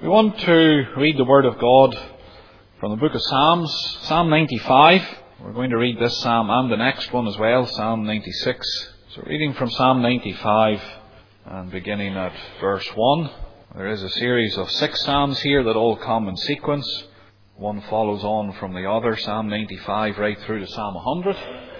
We want to read the Word of God from the book of Psalms, Psalm 95. We're going to read this Psalm and the next one as well, Psalm 96. So reading from Psalm 95 and beginning at verse 1. There is a series of 6 Psalms here that all come in sequence. One follows on from the other, Psalm 95 right through to Psalm 100.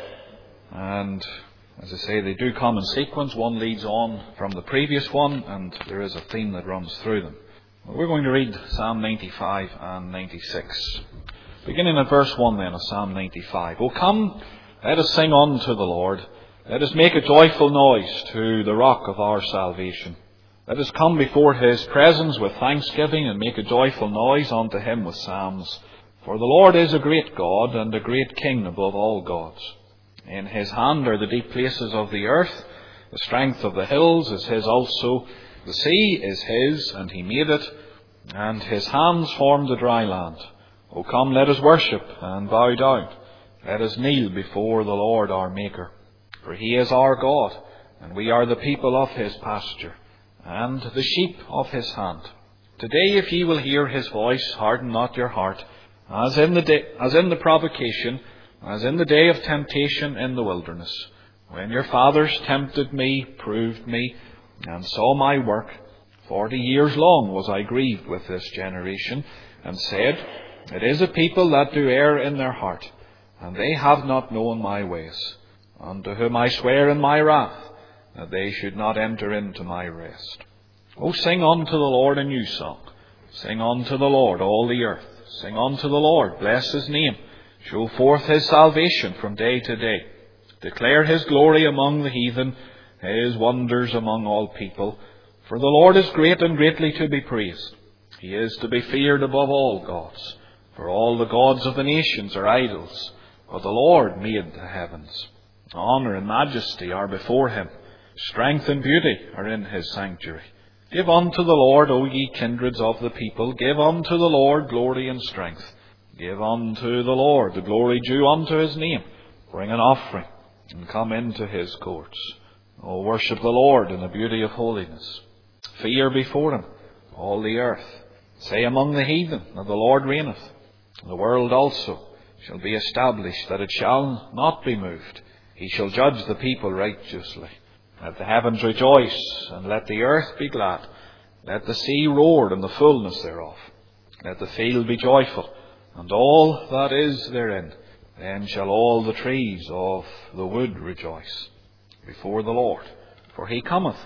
And as I say, they do come in sequence. One leads on from the previous one, and there is a theme that runs through them. We're going to read Psalm 95 and 96. Beginning at verse 1 then of Psalm 95. O come, let us sing unto the Lord. Let us make a joyful noise to the rock of our salvation. Let us come before his presence with thanksgiving and make a joyful noise unto him with psalms. For the Lord is a great God and a great King above all gods. In his hand are the deep places of the earth. The strength of the hills is his also. The sea is his, and he made it, and his hands formed the dry land. O come, let us worship and bow down. Let us kneel before the Lord our Maker. For he is our God, and we are the people of his pasture, and the sheep of his hand. Today, if ye will hear his voice, harden not your heart, as in the provocation, as in the day of temptation in the wilderness, when your fathers tempted me, proved me, and saw my work. 40 years long was I grieved with this generation, and said, It is a people that do err in their heart, and they have not known my ways, unto whom I swear in my wrath, that they should not enter into my rest. O sing unto the Lord a new song. Sing unto the Lord all the earth. Sing unto the Lord, bless his name. Show forth his salvation from day to day. Declare his glory among the heathen, his wonders among all people. For the Lord is great and greatly to be praised. He is to be feared above all gods. For all the gods of the nations are idols, but the Lord made the heavens. Honour and majesty are before him. Strength and beauty are in his sanctuary. Give unto the Lord, O ye kindreds of the people. Give unto the Lord glory and strength. Give unto the Lord the glory due unto his name. Bring an offering and come into his courts. O worship the Lord in the beauty of holiness. Fear before him all the earth. Say among the heathen that the Lord reigneth. The world also shall be established, that it shall not be moved. He shall judge the people righteously. Let the heavens rejoice, and let the earth be glad. Let the sea roar in the fullness thereof. Let the field be joyful, and all that is therein. Then shall all the trees of the wood rejoice before the Lord. For he cometh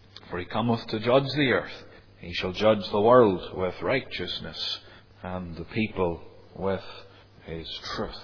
to judge the earth. He shall judge the world with righteousness, and the people with his truth.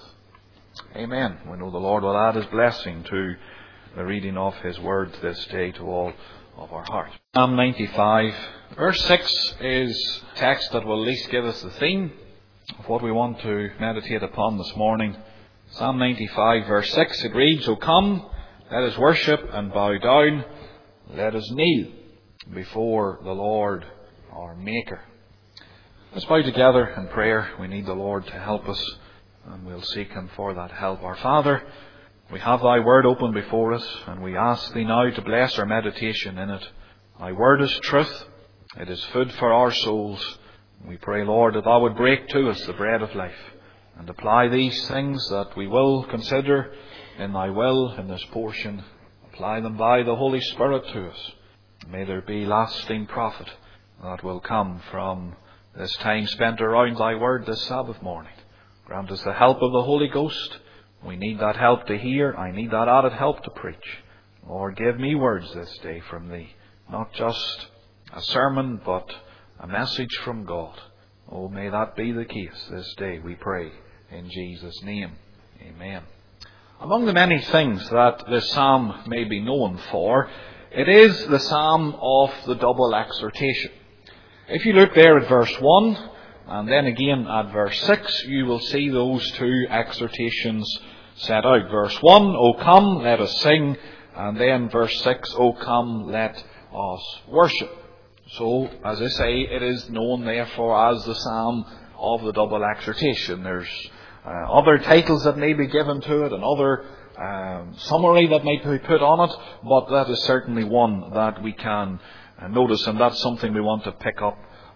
Amen. We know the Lord will add his blessing to the reading of his word this day to all of our heart. Psalm 95, verse 6 is a text that will at least give us the theme of what we want to meditate upon this morning. Psalm 95, verse 6, it reads, O come, let us worship and bow down. Let us kneel before the Lord our Maker. Let's bow together in prayer. We need the Lord to help us, and we'll seek him for that help. Our Father, we have thy word open before us, and we ask thee now to bless our meditation in it. Thy word is truth. It is food for our souls. We pray, Lord, that thou would break to us the bread of life, and apply these things that we will consider in thy will in this portion. Apply them by the Holy Spirit to us. May there be lasting profit that will come from this time spent around thy word this Sabbath morning. Grant us the help of the Holy Ghost. We need that help to hear. I need that added help to preach. Lord, give me words this day from thee. Not just a sermon, but a message from God. Oh, may that be the case this day, we pray, in Jesus' name. Amen. Among the many things that this psalm may be known for, it is the psalm of the double exhortation. If you look there at verse 1, and then again at verse 6, you will see those two exhortations set out. Verse 1, O come, let us sing. And then verse 6, O come, let us worship. So, as I say, it is known therefore as the psalm of the double exhortation. There's other titles that may be given to it, and other summary that might be put on it, but that is certainly one that we can notice, and that's something we want to pick up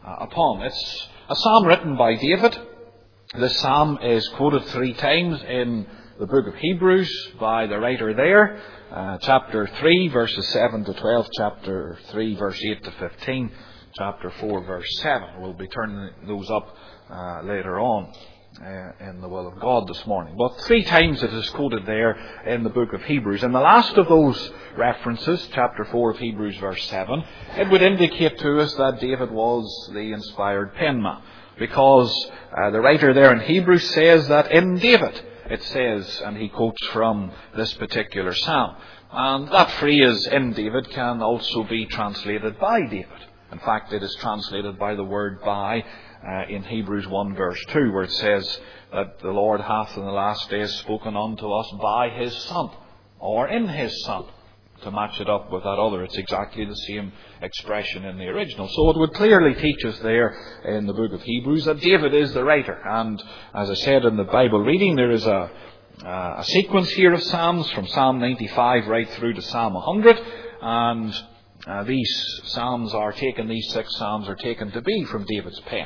upon. It's a psalm written by David. This psalm is quoted 3 times in the book of Hebrews by the writer there. Chapter 3, verses 7 to 12, chapter 3, verse 8 to 15, chapter 4, verse 7. We'll be turning those up later on in the will of God this morning. But 3 times it is quoted there in the book of Hebrews. And the last of those references, chapter 4 of Hebrews, verse 7, it would indicate to us that David was the inspired penman. Because the writer there in Hebrews says that in David, it says, and he quotes from this particular psalm. And that phrase, in David, can also be translated by David. In fact, it is translated by the word by in Hebrews 1 verse 2, where it says that the Lord hath in the last days spoken unto us by His Son, or in His Son. To match it up with that other, it's exactly the same expression in the original. So it would clearly teach us there in the book of Hebrews that David is the writer. And as I said in the Bible reading, there is a sequence here of Psalms from Psalm 95 right through to Psalm 100. And these 6 Psalms are taken to be from David's pen.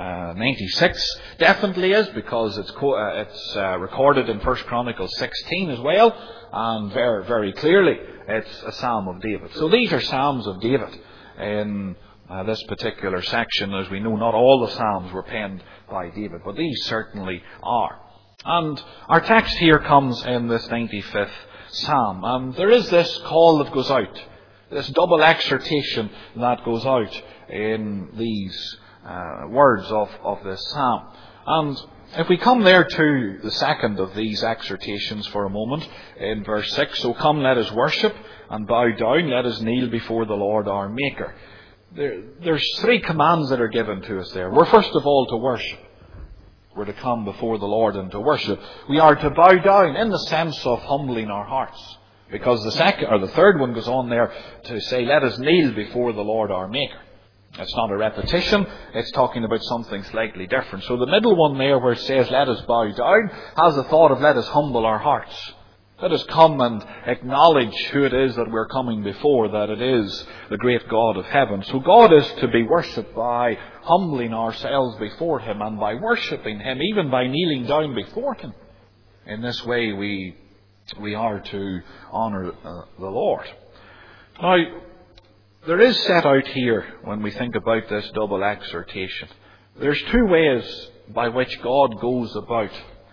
96 definitely is, because it's recorded in 1 Chronicles 16 as well, and very, very clearly it's a Psalm of David. So these are Psalms of David in this particular section. As we know, not all the Psalms were penned by David, but these certainly are. And our text here comes in this 95th Psalm, and there is this call that goes out, this double exhortation that goes out in these words of this psalm. And if we come there to the second of these exhortations for a moment, in verse 6, so come, let us worship, and bow down, let us kneel before the Lord our Maker. There's 3 commands that are given to us there. We're first of all to worship. We're to come before the Lord and to worship. We are to bow down in the sense of humbling our hearts. Because the third one goes on there to say, let us kneel before the Lord our Maker. It's not a repetition, it's talking about something slightly different. So the middle one there where it says, let us bow down, has the thought of let us humble our hearts. Let us come and acknowledge who it is that we're coming before, that it is the great God of heaven. So God is to be worshipped by humbling ourselves before Him, and by worshipping Him, even by kneeling down before Him. In this way we are to honour the Lord. Now, there is set out here, when we think about this double exhortation, there's 2 ways by which God goes about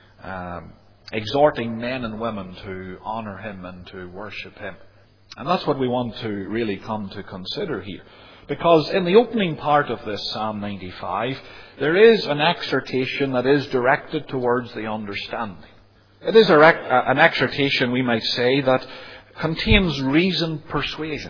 exhorting men and women to honour Him and to worship Him. And that's what we want to really come to consider here. Because in the opening part of this Psalm 95, there is an exhortation that is directed towards the understanding. It is an exhortation, we might say, that contains reasoned persuasion.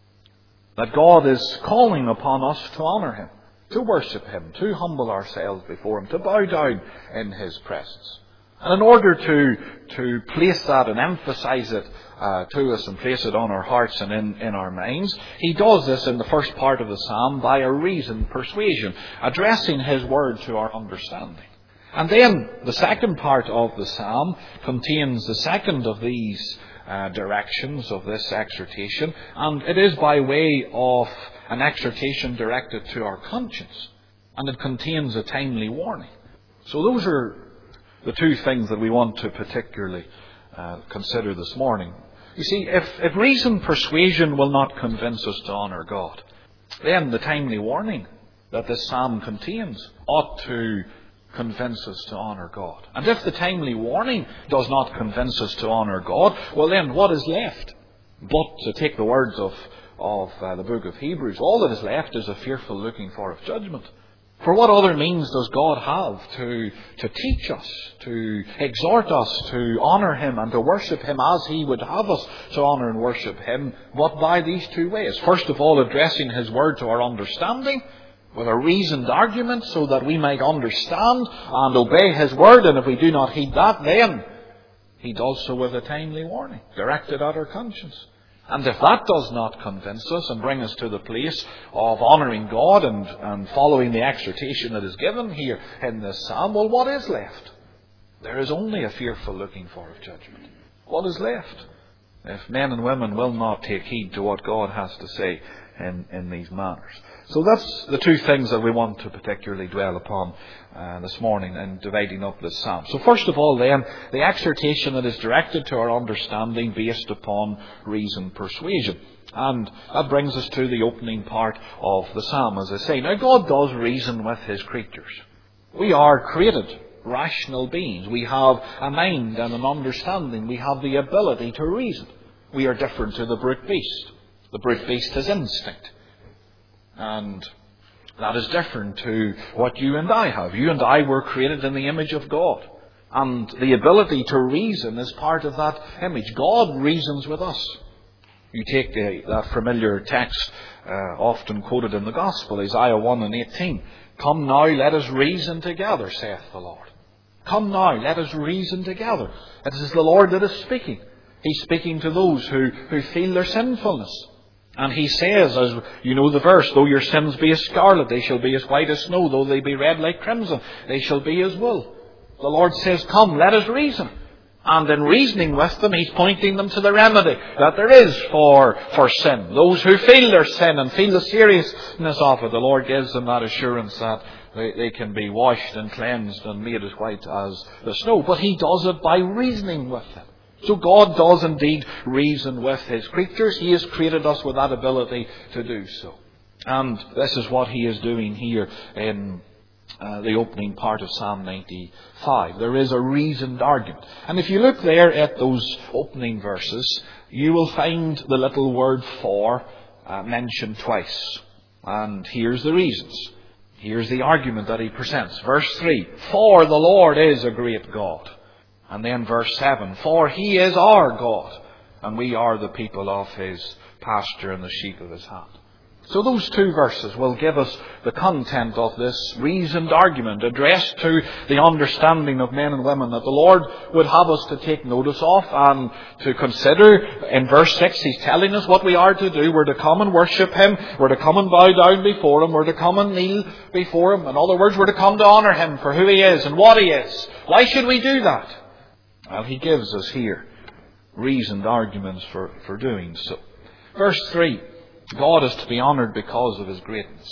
That God is calling upon us to honour Him, to worship Him, to humble ourselves before Him, to bow down in His presence. And in order to place that and emphasise it to us and place it on our hearts and in our minds, He does this in the first part of the Psalm by a reasoned persuasion, addressing His word to our understanding. And then the second part of the Psalm contains the second of these directions of this exhortation, and it is by way of an exhortation directed to our conscience, and it contains a timely warning. So those are the 2 things that we want to particularly consider this morning. You see, if reason persuasion will not convince us to honour God, then the timely warning that this psalm contains ought to convince us to honour God. And if the timely warning does not convince us to honour God, well then what is left? But to take the words of the book of Hebrews, all that is left is a fearful looking for of judgment. For what other means does God have to teach us, to exhort us to honour Him and to worship Him as He would have us to honour and worship Him, but by these 2 ways? First of all, addressing His word to our understanding, with a reasoned argument, so that we might understand and obey His word. And if we do not heed that, then He does so with a timely warning, directed at our conscience. And if that does not convince us and bring us to the place of honouring God and following the exhortation that is given here in this psalm, well, what is left? There is only a fearful looking for of judgment. What is left? If men and women will not take heed to what God has to say in these matters. So that's the two things that we want to particularly dwell upon this morning in dividing up this psalm. So first of all then, the exhortation that is directed to our understanding based upon reason persuasion. And that brings us to the opening part of the psalm, as I say. Now, God does reason with His creatures. We are created rational beings. We have a mind and an understanding. We have the ability to reason. We are different to the brute beast. The brute beast has instinct. And that is different to what you and I have. You and I were created in the image of God. And the ability to reason is part of that image. God reasons with us. You take that familiar text often quoted in the Gospel, Isaiah 1 and 18. Come now, let us reason together, saith the Lord. Come now, let us reason together. It is the Lord that is speaking. He's speaking to those who feel their sinfulness. And He says, as you know the verse, though your sins be as scarlet, they shall be as white as snow. Though they be red like crimson, they shall be as wool. The Lord says, come, let us reason. And in reasoning with them, He's pointing them to the remedy that there is for sin. Those who feel their sin and feel the seriousness of it, the Lord gives them that assurance that they can be washed and cleansed and made as white as the snow. But He does it by reasoning with them. So God does indeed reason with His creatures. He has created us with that ability to do so. And this is what He is doing here in the opening part of Psalm 95. There is a reasoned argument. And if you look there at those opening verses, you will find the little word for mentioned twice. And here's the reasons. Here's the argument that he presents. Verse 3, for the Lord is a great God. And then verse 7, for He is our God, and we are the people of His pasture and the sheep of His hand. So those two verses will give us the content of this reasoned argument addressed to the understanding of men and women that the Lord would have us to take notice of and to consider. In verse 6, He's telling us what we are to do. We're to come and worship Him. We're to come and bow down before Him. We're to come and kneel before Him. In other words, we're to come to honour Him for who He is and what He is. Why should we do that? Well, He gives us here reasoned arguments for doing so. Verse 3. God is to be honoured because of His greatness.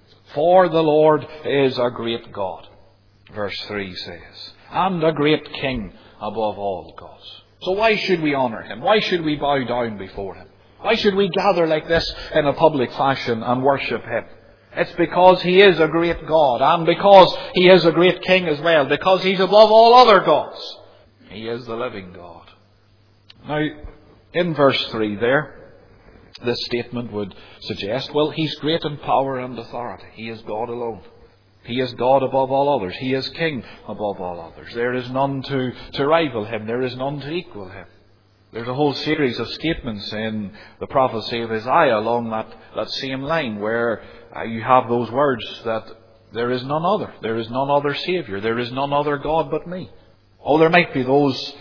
For the Lord is a great God, verse 3 says, and a great King above all gods. So why should we honour Him? Why should we bow down before Him? Why should we gather like this in a public fashion and worship Him? It's because He is a great God, and because He is a great King as well, because He's above all other gods. He is the living God. Now, in verse 3 there, this statement would suggest, well, He's great in power and authority. He is God alone. He is God above all others. He is King above all others. There is none to rival Him. There is none to equal Him. There's a whole series of statements in the prophecy of Isaiah along that same line where you have those words that there is none other. There is none other Saviour. There is none other God but me. Oh, there might be those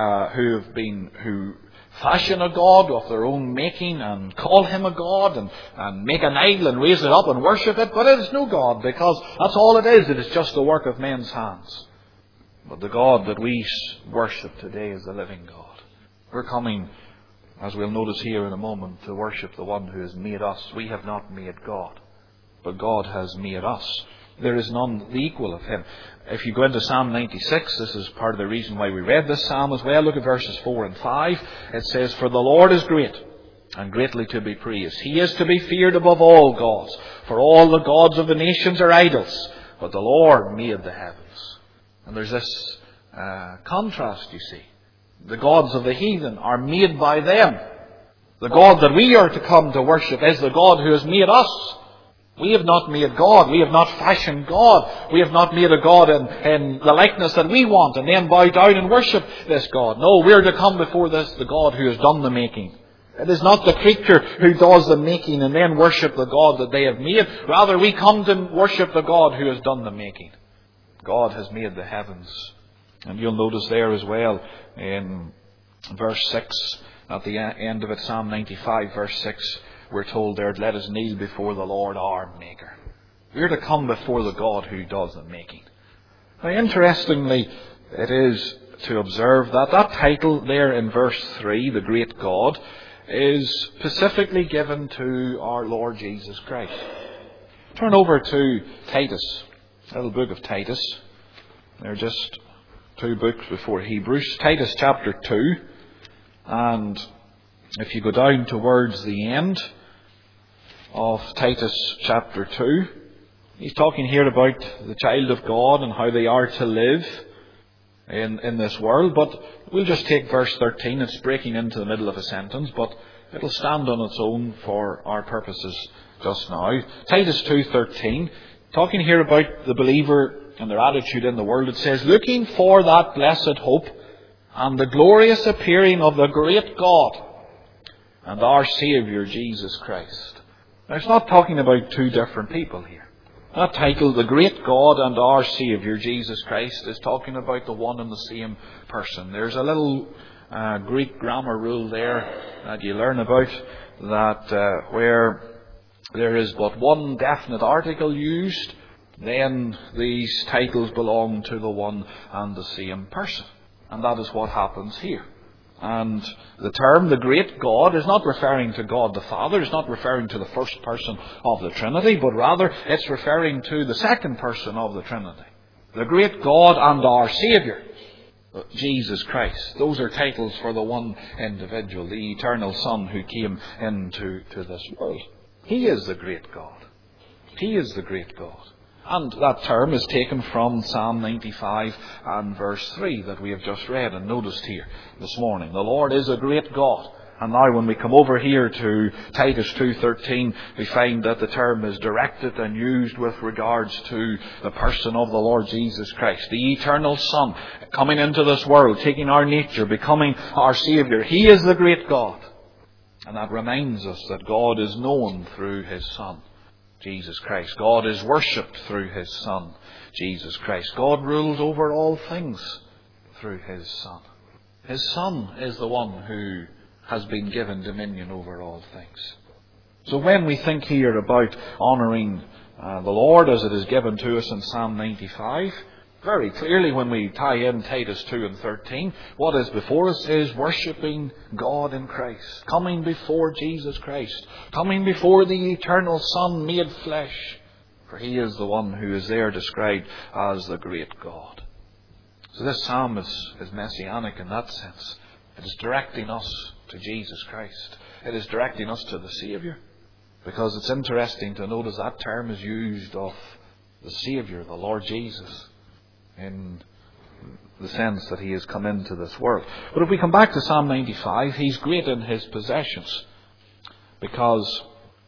who fashion a god of their own making and call Him a god and make an idol and raise it up and worship it, but it is no God, because that's all it is. It is just the work of men's hands. But the God that we worship today is the living God. We're coming, as we'll notice here in a moment, to worship the one who has made us. We have not made God, but God has made us. There is none the equal of Him. If you go into Psalm 96, this is part of the reason why we read this psalm as well. Look at verses 4 and 5. It says, for the Lord is great, and greatly to be praised. He is to be feared above all gods. For all the gods of the nations are idols, but the Lord made the heavens. And there's this contrast, you see. The gods of the heathen are made by them. The God that we are to come to worship is the God who has made us. We have not made God. We have not fashioned God. We have not made a God in the likeness that we want and then bow down and worship this God. No, we are to come before the God who has done the making. It is not the creature who does the making and then worship the God that they have made. Rather, we come to worship the God who has done the making. God has made the heavens. And you'll notice there as well in verse 6, at the end of it, Psalm 95, verse 6, we're told there, let us kneel before the Lord our Maker. We're to come before the God who does the making. Now, interestingly, it is to observe that title there in verse 3, the great God, is specifically given to our Lord Jesus Christ. Turn over to Titus, the little book of Titus. They're just 2 books before Hebrews. Titus chapter 2. And if you go down towards the end of Titus chapter 2, he's talking here about the child of God and how they are to live in this world. But we'll just take verse 13. It's breaking into the middle of a sentence, but it'll stand on its own for our purposes just now. Titus 2:13, talking here about the believer and their attitude in the world. It says, looking for that blessed hope and the glorious appearing of the great God and our Saviour Jesus Christ. Now, it's not talking about 2 different people here. That title, The Great God and Our Saviour Jesus Christ, is talking about the one and the same person. There's a little Greek grammar rule there that you learn about, that where there is but one definite article used, then these titles belong to the one and the same person. And that is what happens here. And the term, the great God, is not referring to God the Father. It's not referring to the first person of the Trinity, but rather it's referring to the second person of the Trinity. The great God and our Saviour, Jesus Christ. Those are titles for the one individual, the eternal Son who came into this world. He is the great God. He is the great God. And that term is taken from Psalm 95 and verse 3 that we have just read and noticed here this morning. The Lord is a great God. And now when we come over here to Titus 2:13, we find that the term is directed and used with regards to the person of the Lord Jesus Christ, the eternal Son, coming into this world, taking our nature, becoming our Saviour. He is the great God. And that reminds us that God is known through His Son, Jesus Christ. God is worshipped through His Son, Jesus Christ. God rules over all things through His Son. His Son is the one who has been given dominion over all things. So when we think here about honouring the Lord as it is given to us in Psalm 95, very clearly when we tie in Titus 2 and 13, what is before us is worshipping God in Christ, coming before Jesus Christ, coming before the eternal Son made flesh, for He is the one who is there described as the great God. So this psalm is messianic in that sense. It is directing us to Jesus Christ. It is directing us to the Saviour, because it's interesting to notice that term is used of the Saviour, the Lord Jesus, in the sense that He has come into this world. But if we come back to Psalm 95, He's great in His possessions, because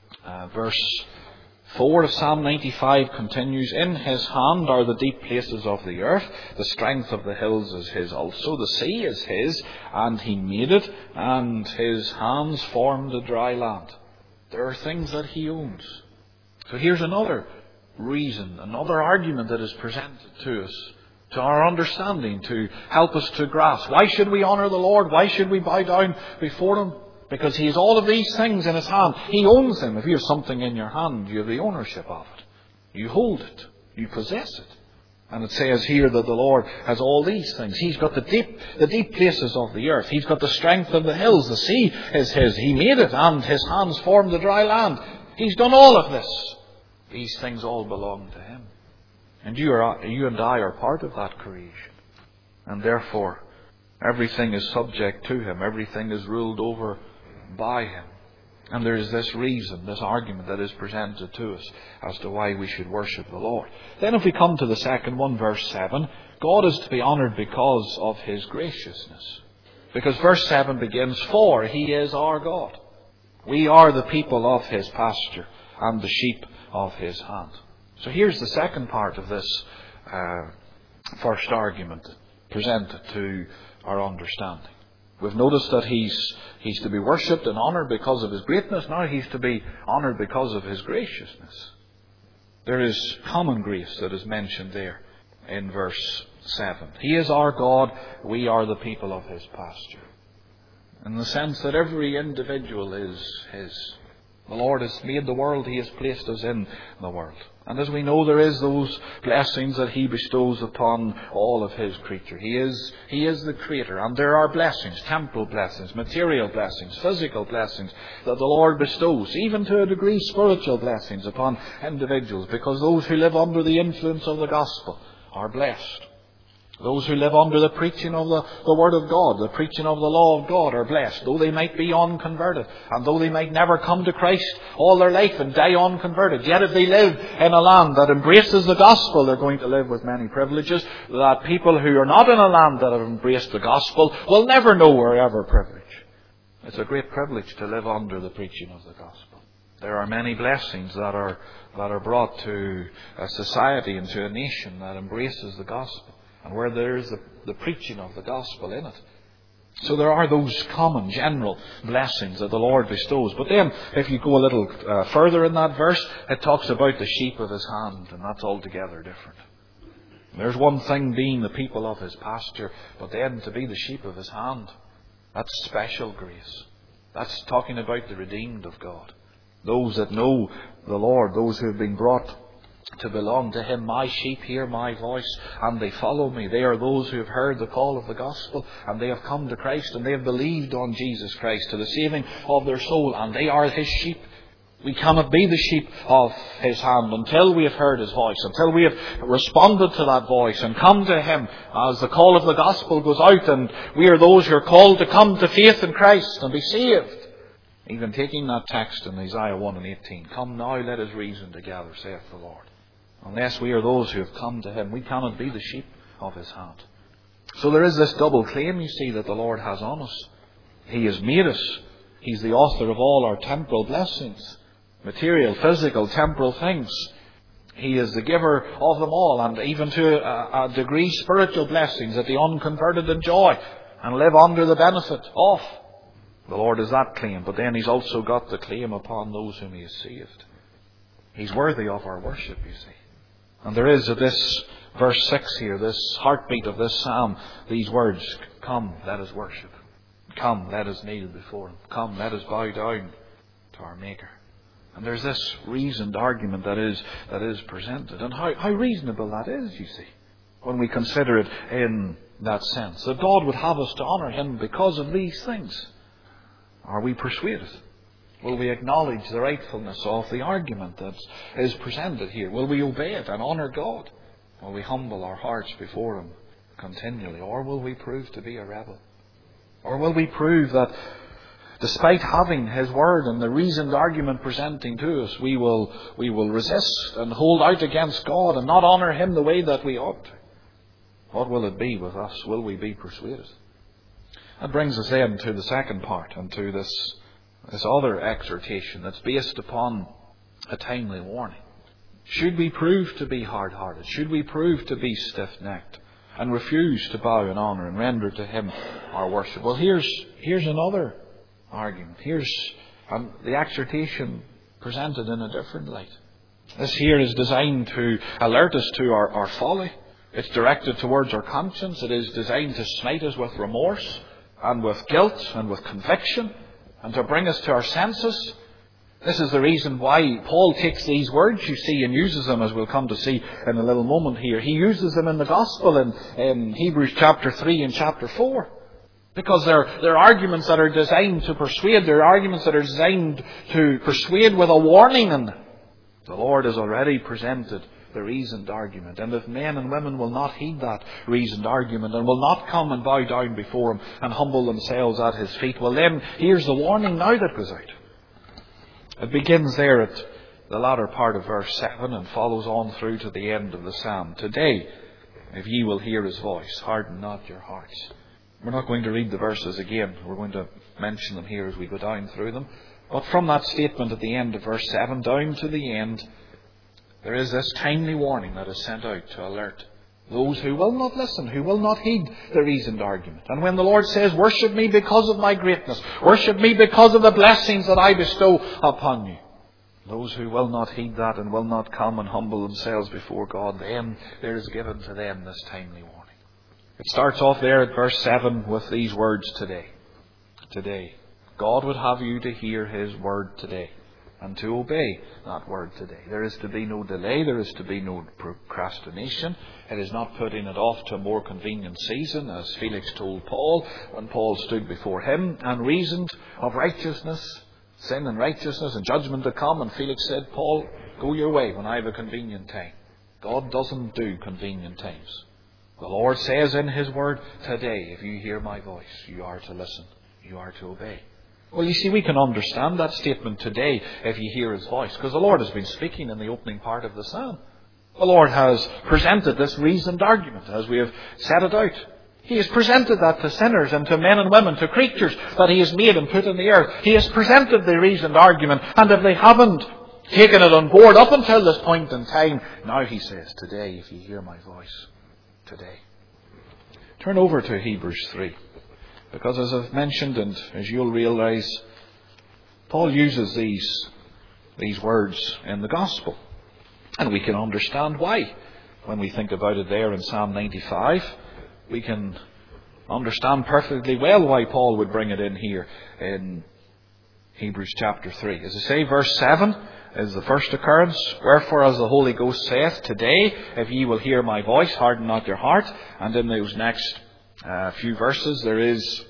verse 4 of Psalm 95 continues, in His hand are the deep places of the earth, the strength of the hills is His also, the sea is His, and He made it, and His hands formed the dry land. There are things that He owns. So here's another reason, another argument that is presented to us, to our understanding, to help us to grasp. Why should we honour the Lord? Why should we bow down before Him? Because He has all of these things in His hand. He owns them. If you have something in your hand, you have the ownership of it. You hold it. You possess it. And it says here that the Lord has all these things. He's got the deep places of the earth. He's got the strength of the hills. The sea is His. He made it, and His hands formed the dry land. He's done all of this. These things all belong to Him. And you and I are part of that creation. And therefore, everything is subject to Him. Everything is ruled over by Him. And there is this reason, this argument that is presented to us as to why we should worship the Lord. Then if we come to the second one, verse 7, God is to be honoured because of His graciousness. Because verse 7 begins, for He is our God. We are the people of His pasture and the sheep of His hand. So here's the second part of this first argument presented to our understanding. We've noticed that He's to be worshipped and honoured because of His greatness. Now He's to be honoured because of His graciousness. There is common grace that is mentioned there in verse 7. He is our God, we are the people of His pasture. In the sense that every individual is His. The Lord has made the world. He has placed us in the world. And as we know, there is those blessings that He bestows upon all of His creature. He is the Creator. And there are blessings, temporal blessings, material blessings, physical blessings that the Lord bestows, even to a degree spiritual blessings upon individuals, because those who live under the influence of the gospel are blessed. Those who live under the preaching of the Word of God, the preaching of the law of God, are blessed, though they might be unconverted, and though they might never come to Christ all their life and die unconverted. Yet if they live in a land that embraces the gospel, they're going to live with many privileges that people who are not in a land that have embraced the gospel will never know or ever privilege. It's a great privilege to live under the preaching of the gospel. There are many blessings that are brought to a society and to a nation that embraces the gospel, and where there is the preaching of the gospel in it. So there are those common, general blessings that the Lord bestows. But then, if you go a little further in that verse, it talks about the sheep of His hand, and that's altogether different. There's one thing being the people of His pasture, but then to be the sheep of His hand, that's special grace. That's talking about the redeemed of God. Those that know the Lord, those who have been brought to belong to Him. My sheep hear my voice and they follow me. They are those who have heard the call of the gospel, and they have come to Christ, and they have believed on Jesus Christ to the saving of their soul, and they are His sheep. We cannot be the sheep of His hand until we have heard His voice, until we have responded to that voice and come to Him as the call of the gospel goes out, and we are those who are called to come to faith in Christ and be saved. Even taking that text in Isaiah 1:18, "Come now, let us reason together, saith the Lord." Unless we are those who have come to Him, we cannot be the sheep of His hand. So there is this double claim, you see, that the Lord has on us. He has made us. He's the author of all our temporal blessings. Material, physical, temporal things. He is the giver of them all, and even to a degree spiritual blessings that the unconverted enjoy and live under the benefit of. The Lord has that claim, but then He's also got the claim upon those whom He has saved. He's worthy of our worship, you see. And there is at this verse 6 here, this heartbeat of this psalm, these words, "Come, let us worship. Come, let us kneel before Him. Come, let us bow down to our Maker." And there's this reasoned argument that is presented. And how reasonable that is, you see, when we consider it in that sense. That God would have us to honour Him because of these things. Are we persuaded? Will we acknowledge the rightfulness of the argument that is presented here? Will we obey it and honour God? Will we humble our hearts before Him continually? Or will we prove to be a rebel? Or will we prove that despite having His word and the reasoned argument presenting to us, we will resist and hold out against God and not honour Him the way that we ought to? What will it be with us? Will we be persuaded? That brings us then to the second part, and to this other exhortation that's based upon a timely warning. Should we prove to be hard-hearted? Should we prove to be stiff-necked and refuse to bow in honour and render to Him our worship? Well, here's another argument. Here's the exhortation presented in a different light. This here is designed to alert us to our folly. It's directed towards our conscience. It is designed to smite us with remorse and with guilt and with conviction, and to bring us to our senses. This is the reason why Paul takes these words, you see, and uses them, as we'll come to see in a little moment here. He uses them in the Gospel in Hebrews chapter 3 and chapter 4. Because they're arguments that are designed to persuade. They're arguments that are designed to persuade with a warning in them. The Lord has already presented the reasoned argument. And if men and women will not heed that reasoned argument and will not come and bow down before Him and humble themselves at His feet, well then, here's the warning now that goes out. It begins there at the latter part of verse 7 and follows on through to the end of the psalm. "Today, if ye will hear His voice, harden not your hearts." We're not going to read the verses again. We're going to mention them here as we go down through them. But from that statement at the end of verse 7 down to the end, there is this timely warning that is sent out to alert those who will not listen, who will not heed the reasoned argument. And when the Lord says, "Worship me because of my greatness, worship me because of the blessings that I bestow upon you," those who will not heed that and will not come and humble themselves before God, then there is given to them this timely warning. It starts off there at verse 7 with these words, "Today." Today. God would have you to hear His word today. and to obey that word today. There is to be no delay. There is to be no procrastination. It is not putting it off to a more convenient season, as Felix told Paul when Paul stood before him and reasoned of righteousness, sin and righteousness and judgment to come. And Felix said, Paul, go your way when I have a convenient time. God doesn't do convenient times. The Lord says in His word, today, if you hear my voice, you are to listen. You are to obey. Well, you see, we can understand that statement today if you hear His voice, because the Lord has been speaking in the opening part of the psalm. The Lord has presented this reasoned argument as we have set it out. He has presented that to sinners and to men and women, to creatures that He has made and put in the earth. He has presented the reasoned argument, and if they haven't taken it on board up until this point in time, now He says, today, if you hear my voice, today. Turn over to Hebrews 3. Because as I've mentioned, and as you'll realise, Paul uses these words in the Gospel. And we can understand why. When we think about it there in Psalm 95, we can understand perfectly well why Paul would bring it in here in Hebrews chapter 3. As I say, verse 7 is the first occurrence. Wherefore, as the Holy Ghost saith, today, if ye will hear my voice, harden not your heart. And in those next few verses, there is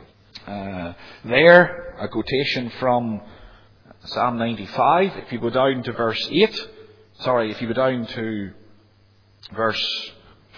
there a quotation from Psalm 95. If you go down to verse 8, if you go down to verse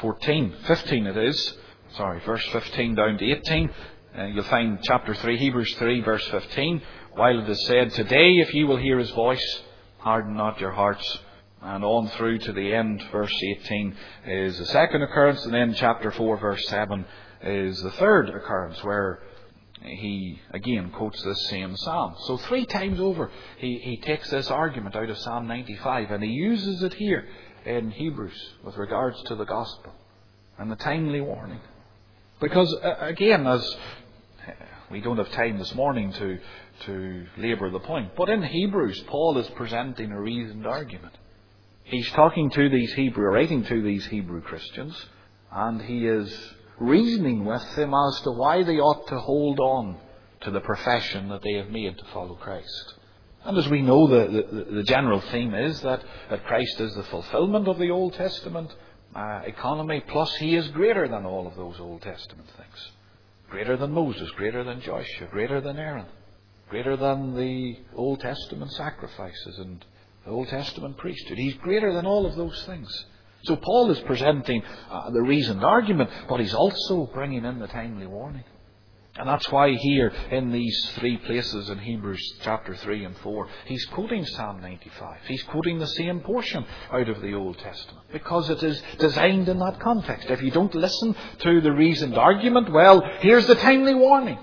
15 it is. Verse 15 down to 18. You'll find chapter 3, Hebrews 3, verse 15. While it is said, today, if you will hear His voice, harden not your hearts. And on through to the end, verse 18 is the second occurrence. And then chapter 4, verse 7 is the third occurrence, where he again quotes this same psalm. So 3 times over, he takes this argument out of Psalm 95 and he uses it here in Hebrews with regards to the gospel and the timely warning. Because again, as we don't have time this morning to labour the point, but in Hebrews, Paul is presenting a reasoned argument. He's writing to these Hebrew Christians, and he is reasoning with them as to why they ought to hold on to the profession that they have made to follow Christ. And as we know, the general theme is that Christ is the fulfilment of the Old Testament economy, plus He is greater than all of those Old Testament things. Greater than Moses, greater than Joshua, greater than Aaron, greater than the Old Testament sacrifices and the Old Testament priesthood. He's greater than all of those things. So Paul is presenting the reasoned argument, but he's also bringing in the timely warning. And that's why here in these 3 places in Hebrews chapter 3 and 4, he's quoting Psalm 95. He's quoting the same portion out of the Old Testament, because it is designed in that context. If you don't listen to the reasoned argument, well, here's the timely warning.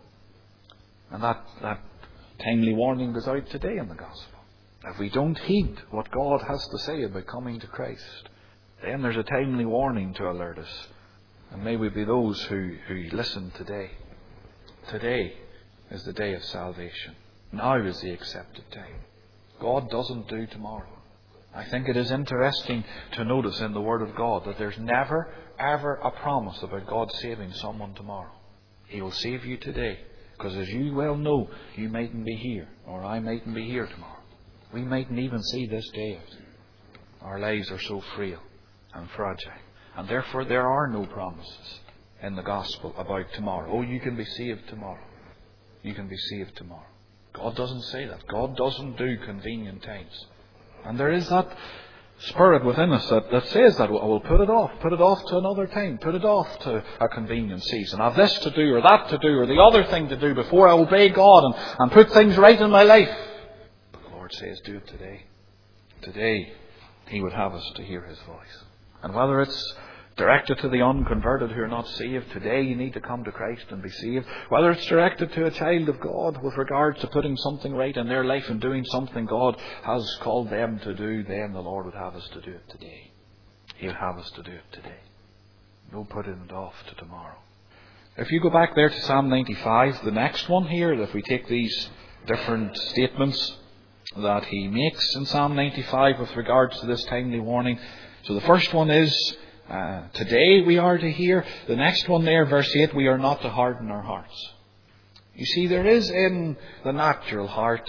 And that timely warning goes out today in the Gospel. If we don't heed what God has to say about coming to Christ, then there's a timely warning to alert us. And may we be those who listen today. Today is the day of salvation. Now is the accepted time. God doesn't do tomorrow. I think it is interesting to notice in the Word of God that there's never, ever a promise about God saving someone tomorrow. He will save you today. Because as you well know, you mightn't be here, or I mightn't be here tomorrow. We mightn't even see this day out. Our lives are so frail and fragile. And therefore there are no promises in the gospel about tomorrow. Oh, you can be saved tomorrow. You can be saved tomorrow. God doesn't say that. God doesn't do convenient times. And there is that spirit within us that says that, I will put it off to another time, put it off to a convenient season. I have this to do or that to do or the other thing to do before I obey God and put things right in my life. But the Lord says, do it today. Today, He would have us to hear His voice. And whether it's directed to the unconverted who are not saved, today you need to come to Christ and be saved. Whether it's directed to a child of God with regards to putting something right in their life and doing something God has called them to do, then the Lord would have us to do it today. He'll have us to do it today. No putting it off to tomorrow. If you go back there to Psalm 95, the next one here, if we take these different statements that he makes in Psalm 95 with regards to this timely warning. So the first one is, today we are to hear. The next one there, verse 8, we are not to harden our hearts. You see, there is in the natural heart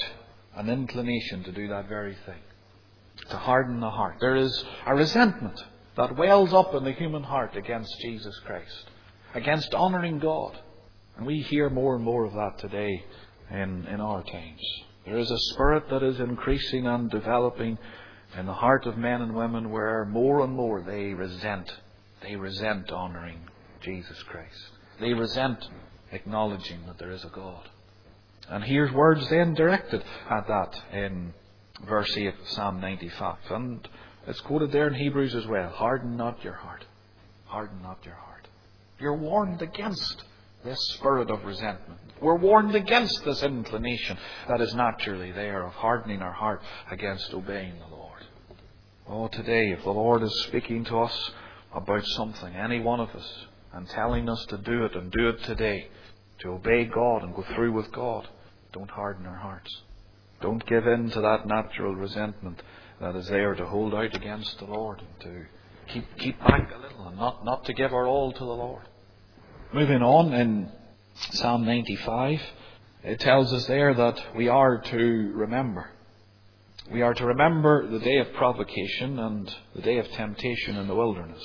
an inclination to do that very thing, to harden the heart. There is a resentment that wells up in the human heart against Jesus Christ, against honouring God. And we hear more and more of that today in our times. There is a spirit that is increasing and developing in the heart of men and women where more and more they resent honouring Jesus Christ. They resent acknowledging that there is a God. And here's words then directed at that in verse 8 of Psalm 95. And it's quoted there in Hebrews as well. Harden not your heart. Harden not your heart. You're warned against this spirit of resentment. We're warned against this inclination that is naturally there of hardening our heart against obeying the Lord. Oh, today, if the Lord is speaking to us about something, any one of us, and telling us to do it and do it today, to obey God and go through with God, don't harden our hearts. Don't give in to that natural resentment that is there to hold out against the Lord and to keep back a little and not to give our all to the Lord. Moving on in Psalm 95, it tells us there that we are to remember. We are to remember the day of provocation and the day of temptation in the wilderness.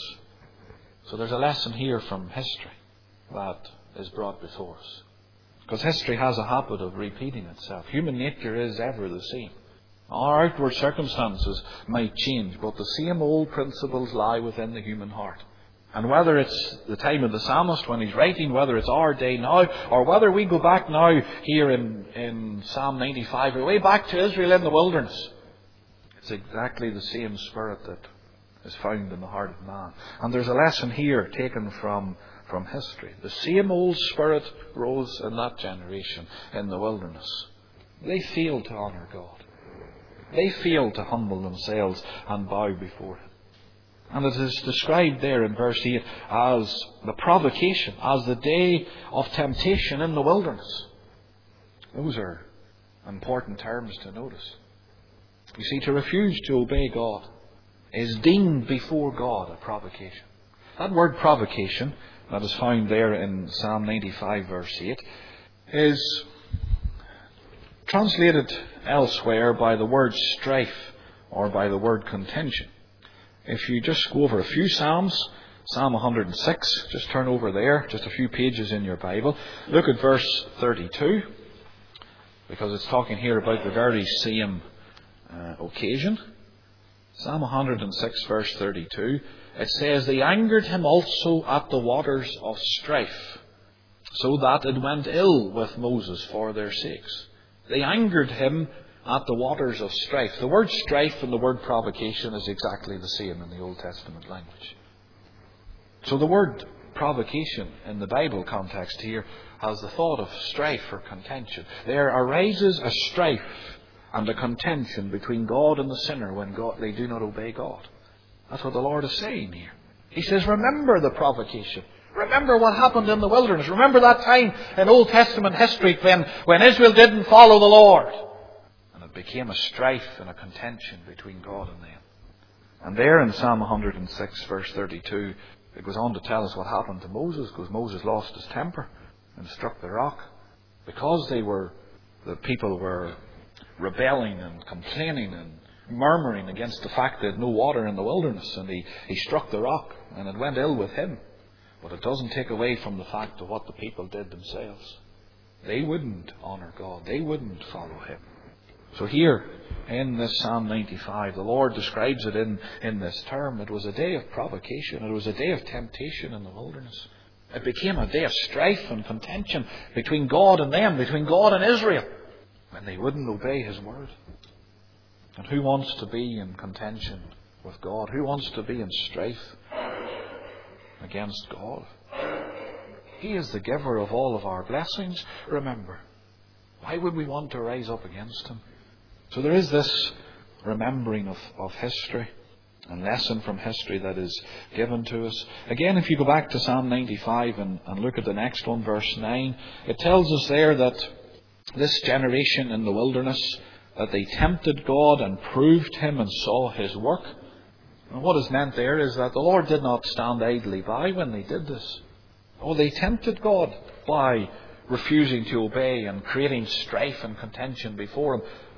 So there's a lesson here from history that is brought before us. Because history has a habit of repeating itself. Human nature is ever the same. Our outward circumstances might change, but the same old principles lie within the human heart. And whether it's the time of the psalmist when he's writing, whether it's our day now, or whether we go back now here in Psalm 95, way back to Israel in the wilderness, it's exactly the same spirit that is found in the heart of man. And there's a lesson here taken from history. The same old spirit rose in that generation in the wilderness. They failed to honour God. They failed to humble themselves and bow before Him. And it is described there in verse 8 as the provocation, as the day of temptation in the wilderness. Those are important terms to notice. You see, to refuse to obey God is deemed before God a provocation. That word provocation that is found there in Psalm 95 verse 8 is translated elsewhere by the word strife or by the word contention. If you just go over a few Psalms, Psalm 106, just turn over there, just a few pages in your Bible. Look at verse 32, because it's talking here about the very same occasion. Psalm 106 verse 32, it says, "They angered him also at the waters of strife, so that it went ill with Moses for their sakes." They angered him at the waters of strife. The word strife and the word provocation is exactly the same in the Old Testament language. So the word provocation in the Bible context here has the thought of strife or contention. There arises a strife and a contention between God and the sinner when they do not obey God. That's what the Lord is saying here. He says, remember the provocation. Remember what happened in the wilderness. Remember that time in Old Testament history when Israel didn't follow the Lord. And it became a strife and a contention between God and them. And there in Psalm 106 verse 32, it goes on to tell us what happened to Moses, because Moses lost his temper and struck the rock. Because the people were rebelling and complaining and murmuring against the fact that no water in the wilderness, and he struck the rock and it went ill with him. But it doesn't take away from the fact of what the people did themselves. They wouldn't honour God. They wouldn't follow Him. So here in this Psalm 95, the Lord describes it in this term. It was a day of provocation. It was a day of temptation in the wilderness. It became a day of strife and contention between God and them, between God and Israel, when they wouldn't obey His word. And who wants to be in contention with God? Who wants to be in strife against God? He is the giver of all of our blessings, remember. Why would we want to rise up against Him? So there is this remembering of history and lesson from history that is given to us. Again, if you go back to Psalm 95 and look at the next one, verse 9, it tells us there that this generation in the wilderness, that they tempted God and proved Him and saw His work. And what is meant there is that the Lord did not stand idly by when they did this. Oh, they tempted God by refusing to obey and creating strife and contention before Him.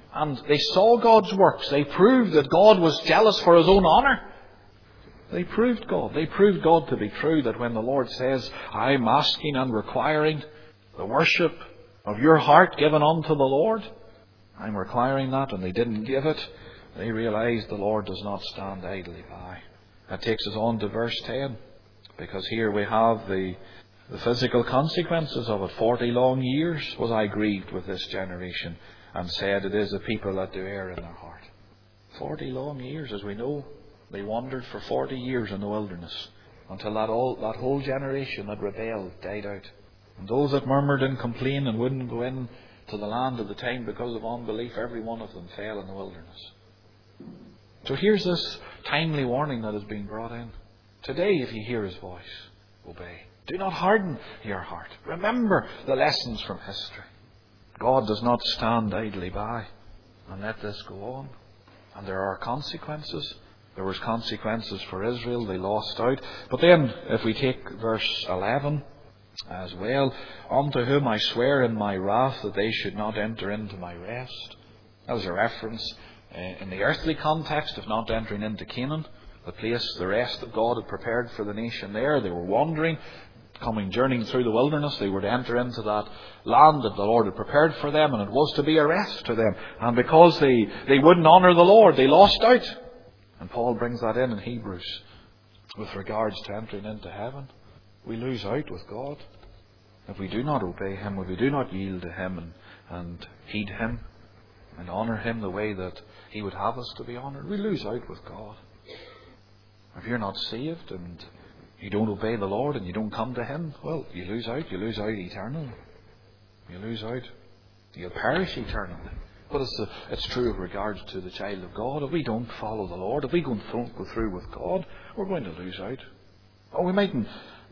And they saw God's works. They proved that God was jealous for His own honour. They proved God. They proved God to be true, that when the Lord says, I'm asking and requiring the worship of your heart given unto the Lord, I'm requiring that, and they didn't give it, they realized the Lord does not stand idly by. That takes us on to verse 10, because here we have the physical consequences of it. 40 long years was I grieved with this generation, and said, it is a people that do err in their heart. 40 long years, as we know. They wandered for 40 years in the wilderness, until that whole generation that rebelled died out. And those that murmured and complained and wouldn't go in to the land at the time because of unbelief, every one of them fell in the wilderness. So here's this timely warning that is being brought in. Today, if you hear His voice, obey. Do not harden your heart. Remember the lessons from history. God does not stand idly by and let this go on. And there are consequences. There was consequences for Israel. They lost out. But then, if we take verse 11 as well, unto whom I swear in my wrath that they should not enter into my rest. That was a reference in the earthly context of not entering into Canaan, the place, the rest that God had prepared for the nation there. They were wandering, journeying through the wilderness. They were to enter into that land that the Lord had prepared for them, and it was to be a rest to them. And because they wouldn't honour the Lord, they lost out. And Paul brings that in Hebrews with regards to entering into heaven. We lose out with God if we do not obey Him, if we do not yield to Him and heed Him and honour Him the way that He would have us to be honoured. We lose out with God. If you're not saved and you don't obey the Lord and you don't come to Him, well, you lose out. You lose out eternally. You lose out. You'll perish eternally. But it's true with regards to the child of God. If we don't follow the Lord, if we don't go through with God, we're going to lose out. Oh, we mightn't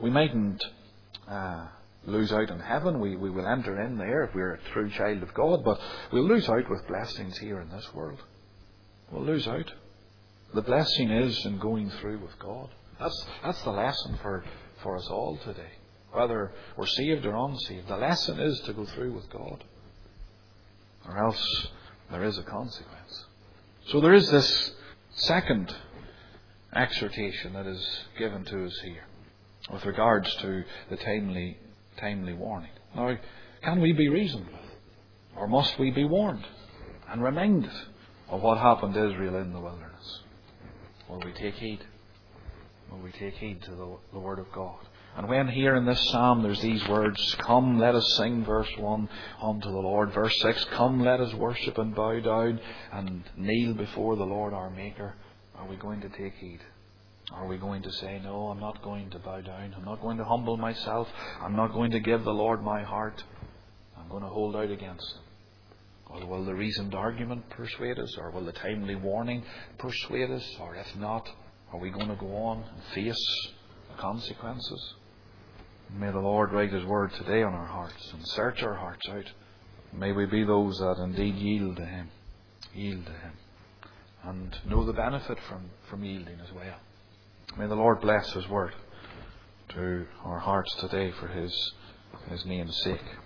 lose out in heaven. We will enter in there if we're a true child of God, but we'll lose out with blessings here in this world. We'll lose out. The blessing is in going through with God. That's the lesson for us all today. Whether we're saved or unsaved, the lesson is to go through with God, or else there is a consequence. So there is this second exhortation that is given to us here with regards to the timely warning. Now, can we be reasoned with? Or must we be warned and reminded of what happened to Israel in the wilderness? Will we take heed? Will we take heed to the Word of God? And when here in this psalm there's these words, come let us sing, verse 1, unto the Lord. Verse 6, come let us worship and bow down and kneel before the Lord our Maker. Are we going to take heed? Are we going to say, no, I'm not going to bow down. I'm not going to humble myself. I'm not going to give the Lord my heart. I'm going to hold out against Him. Or will the reasoned argument persuade us? Or will the timely warning persuade us? Or if not, are we going to go on and face the consequences? May the Lord write His word today on our hearts and search our hearts out. May we be those that indeed yield to Him. Yield to Him. And know the benefit from yielding as well. May the Lord bless His word to our hearts today for His name's sake.